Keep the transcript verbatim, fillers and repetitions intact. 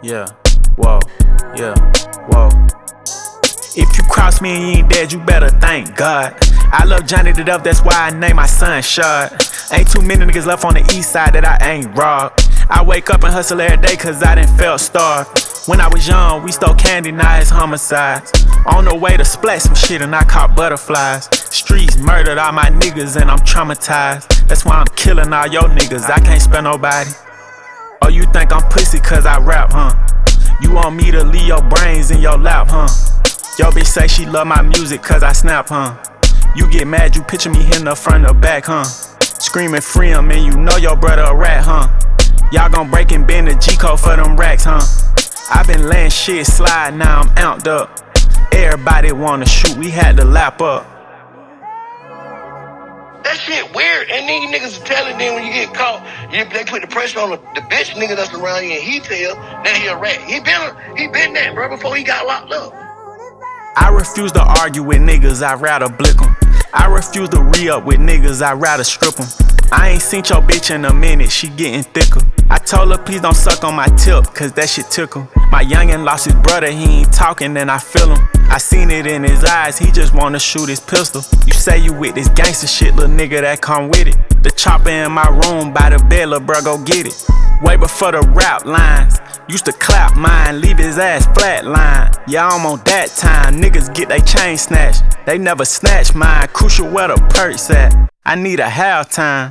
Yeah, whoa, yeah, whoa. If you cross me and you ain't dead, you better thank God. I love Johnny to death, that's why I name my son Shard. Ain't too many niggas left on the east side that I ain't robbed. I wake up and hustle every day cause I done felt starved. When I was young, we stole candy, now it's homicides. On the way to splat some shit and I caught butterflies. Streets murdered all my niggas and I'm traumatized. That's why I'm killing all your niggas, I can't spare nobody. Oh, you think I'm pussy cause I rap, huh? You want me to leave your brains in your lap, huh? Yo bitch say she love my music cause I snap, huh? You get mad, you picture me hitting the front or back, huh? Screaming free him and you know your brother a rat, huh? Y'all gon' break and bend the G-code for them racks, huh? I been letting shit slide, now I'm amped up. Everybody wanna shoot, we had to lap up. That shit weird, and these niggas telling them when you get caught, you, they put the pressure on the, the bitch nigga that's around you, and he tell, now he a rat. He been a, he been that, bro, before he got locked up. I refuse to argue with niggas, I'd rather blick them. I refuse to re-up with niggas, I'd rather strip them. I ain't seen your bitch in a minute, she getting thicker. I told her please don't suck on my tip, cause that shit tickle. My youngin' lost his brother, he ain't talking and I feel him. I seen it in his eyes, he just wanna shoot his pistol. You say you with this gangster shit, little nigga, that come with it. The chopper in my room by the bed, lil' bro, go get it. Way before the rap lines, used to clap mine, leave his ass flatline. Yeah, I'm on that time, niggas get they chain snatched. They never snatch mine, crucial where the perks at. I need a halftime.